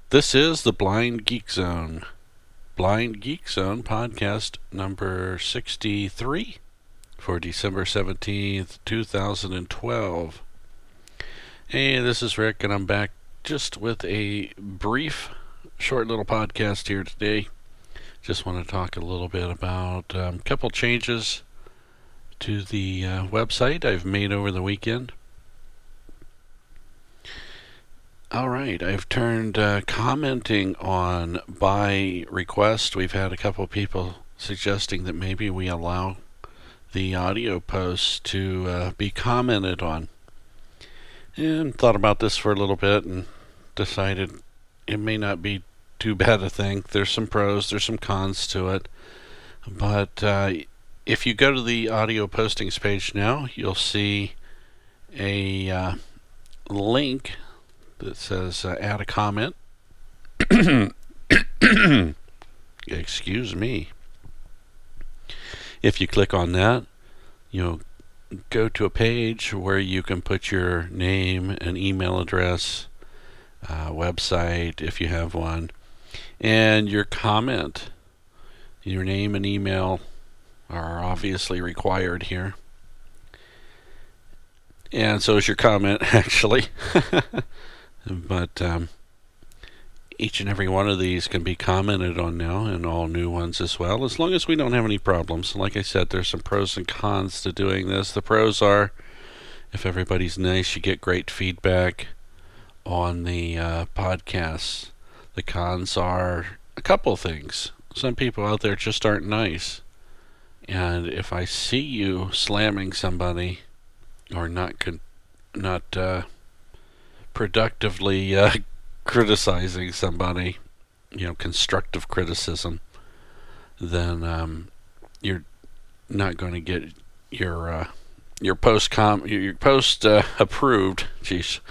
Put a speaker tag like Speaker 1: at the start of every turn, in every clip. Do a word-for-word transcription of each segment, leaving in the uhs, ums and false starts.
Speaker 1: This is the Blind Geek Zone. Blind Geek Zone podcast number sixty-three for December seventeenth, two thousand twelve. Hey, this is Rick, and I'm back just with a brief, short little podcast here today. Just want to talk a little bit about um, a couple changes to the uh, website I've made over the weekend. Alright, I've turned uh, commenting on by request. We've had a couple of people suggesting that maybe we allow the audio posts to uh, be commented on. And thought about this for a little bit and decided it may not be too bad a thing. There's some pros, there's some cons to it. But uh, if you go to the audio postings page now, you'll see a uh, link that says uh, add a comment. Excuse me. If you click on that, you'll go to a page where you can put your name and email address, uh, website if you have one, and your comment. Your name and email are obviously required here. And so is your comment, actually. But um, each and every one of these can be commented on now, and all new ones as well, as long as we don't have any problems. Like I said, there's some pros and cons to doing this. The pros are, if everybody's nice, you get great feedback on the uh, podcasts. The cons are a couple things. Some people out there just aren't nice. And if I see you slamming somebody or not con- not uh, productively uh, criticizing somebody, you know, constructive criticism, then um, you're not going to get your uh, your post com your post uh, approved. Jeez.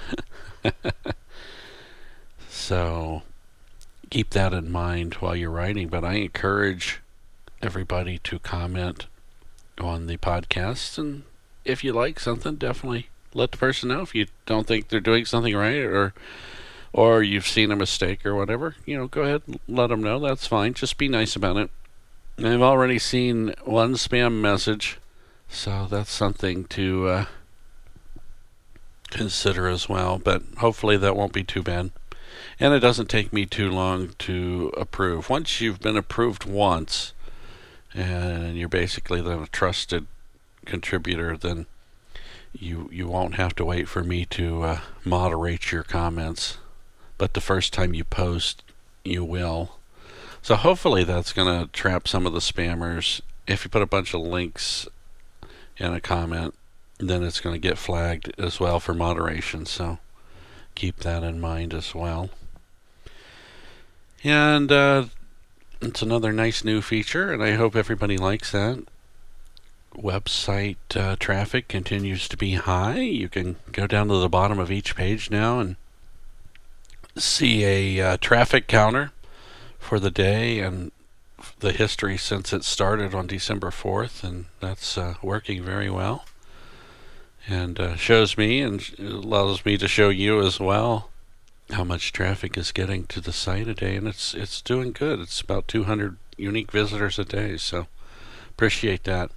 Speaker 1: So keep that in mind while you're writing. But I encourage everybody to comment on the podcast, and if you like something, definitely let the person know. If you don't think they're doing something right, or or you've seen a mistake or whatever, you know, go ahead and let them know. That's fine. Just be nice about it. I've already seen one spam message, so that's something to uh, consider as well. But hopefully that won't be too bad. And it doesn't take me too long to approve. Once you've been approved once, and you're basically then a trusted contributor, then you you won't have to wait for me to uh, moderate your comments. But the first time you post, you will. So hopefully that's going to trap some of the spammers. If you put a bunch of links in a comment, then it's going to get flagged as well for moderation. So keep that in mind as well. And uh, it's another nice new feature, and I hope everybody likes that. Website uh, traffic continues to be high. You can go down to the bottom of each page now and see a uh, traffic counter for the day and the history since it started on December fourth, and that's uh, working very well. And uh, shows me and allows me to show you as well how much traffic is getting to the site a day, and it's it's doing good. It's about two hundred unique visitors a day, so appreciate that.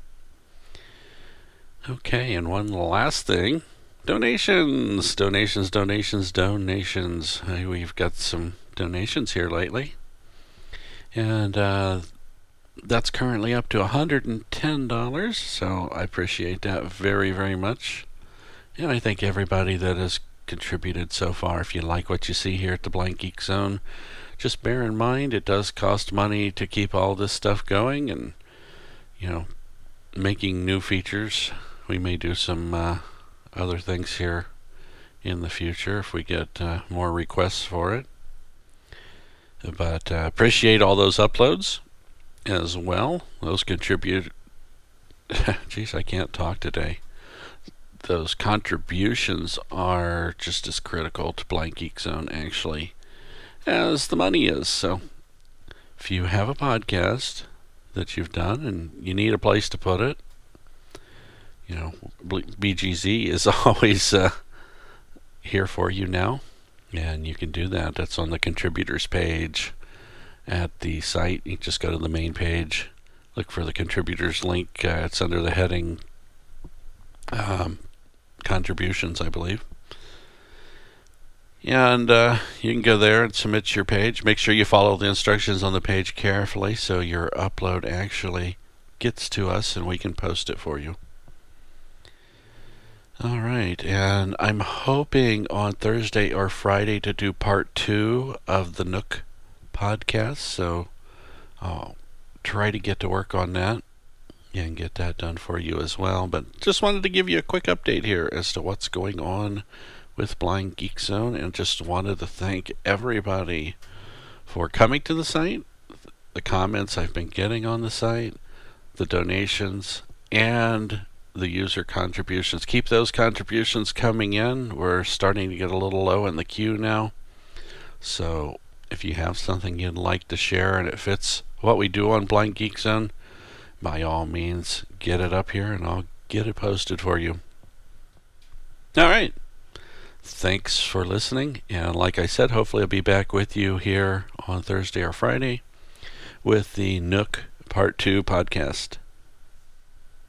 Speaker 1: Okay, and one last thing. Donations! Donations, donations, donations. Hey, we've got some donations here lately. And uh, that's currently up to one hundred ten dollars, so I appreciate that very, very much. And I thank everybody that has contributed so far. If you like what you see here at the Blind Geek Zone, just bear in mind it does cost money to keep all this stuff going, and, you know, making new features. We may do some uh, other things here in the future if we get uh, more requests for it. But uh, appreciate all those uploads as well. Those contribute. Jeez, I can't talk today. Those contributions are just as critical to Blind Geek Zone, actually, as the money is. So if you have a podcast that you've done and you need a place to put it, you know, B G Z is always uh, here for you now. And you can do that. That's on the contributors page at the site. You just go to the main page, look for the contributors link. Uh, it's under the heading um, contributions, I believe. And uh, you can go there and submit your page. Make sure you follow the instructions on the page carefully so your upload actually gets to us and we can post it for you. All right, and I'm hoping on Thursday or Friday to do part two of the Nook podcast, so I'll try to get to work on that and get that done for you as well. But just wanted to give you a quick update here as to what's going on with Blind Geek Zone, and just wanted to thank everybody for coming to the site, the comments I've been getting on the site, the donations, and the user contributions. Keep those contributions coming in. We're starting to get a little low in the queue now. So if you have something you'd like to share and it fits what we do on Blind Geek Zone, by all means, get it up here and I'll get it posted for you. All right. Thanks for listening. And like I said, hopefully I'll be back with you here on Thursday or Friday with the Nook Part two podcast.